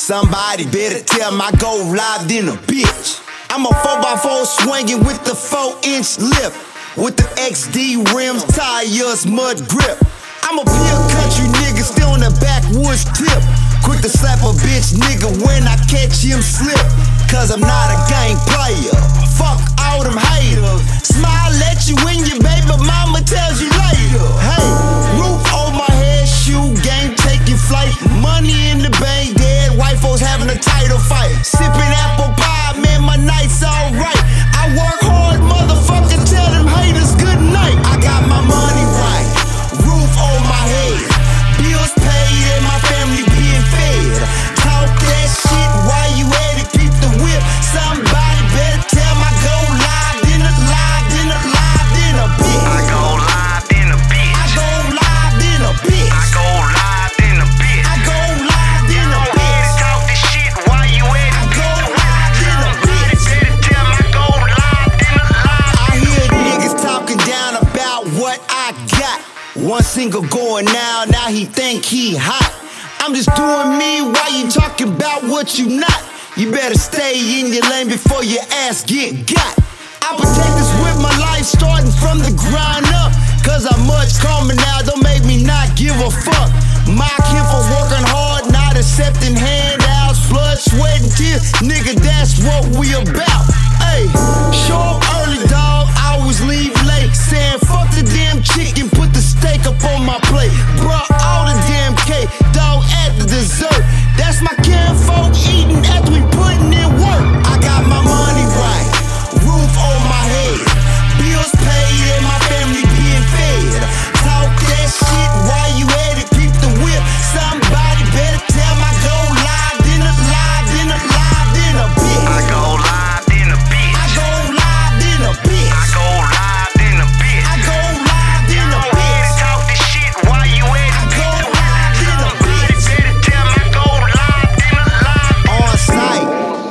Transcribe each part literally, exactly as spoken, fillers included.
Somebody better tell my go live in a bitch. I'm a four by four swinging with the four inch lip, with the X D rims, tires, mud grip. I'm a pure country nigga still on the backwoods tip, quick to slap a bitch nigga when I catch him slip. Cause I'm not a gang player, fuck all them haters. Smile at you when your baby mama tells you later. Hey, roof on my head, shoe game taking flight, money in the bank, dead white folks having a title fight. Sipping apple pie, man, my night's alright. I work hard, motherfucker, tell them haters good night. I got my money right, roof on my head, bills paid and my family being fed. Talk that shit while you at it, keep the whip. Somebody better tell my go live, then a live, then a live, then a bitch. I go live, then a bitch. I go live, then a bitch. I go live, then a bitch. I go live, then a bitch. Talk this shit while you at it. I go live, then a bitch. Better tell my go live, then a live. I hear niggas talking down about what I got. One single going now, now he think he hot. I'm just doing me while you talking about what you not. You better stay in your lane before your ass get got. I protect this with my life, starting from the ground up. Cause I'm much calmer now, don't make me not give a fuck. My kin for working hard, not accepting handouts. Blood, sweat, and tears, nigga, that's what we about. Hey, show up early, dog, always leave late. Saying fuck the damn chicken, put the steak up on my plate. Bruh, all the damn cake, dog, at the dessert. That's my kin folk eating after we putting in work. I got my money right, roof on my head, bills paid and my family being fed. Talk that shit while you at it, keep the whip. Somebody better tell my go live, then a live, then a live, then a bitch. I go live, then a bitch. I go live, then a bitch. I go live, then a bitch. I go live, then a bitch. Talk this shit while you at it. I go live, then a bitch. Better tell my go live, then a live. On site,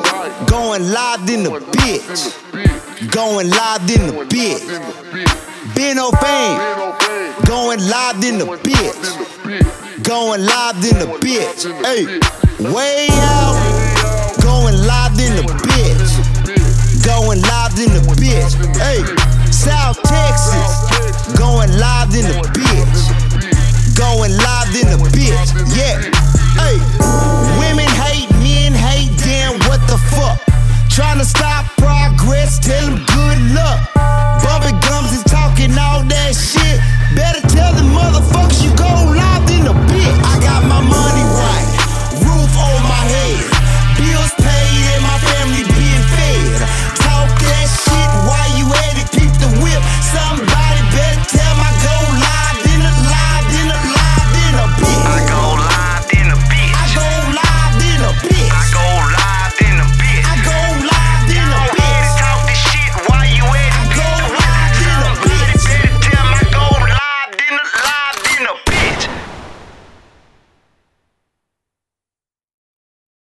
going live in the bitch. Going live in the bitch. Beno fame, going live in the bitch. Going live in the bitch. Hey, way out, going live in the bitch. Going live in the bitch. Hey, South Texas, going live in the bitch. Going live in the bitch. Yeah.